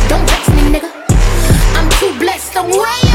Don't vex me, nigga. I'm too blessed, I'm way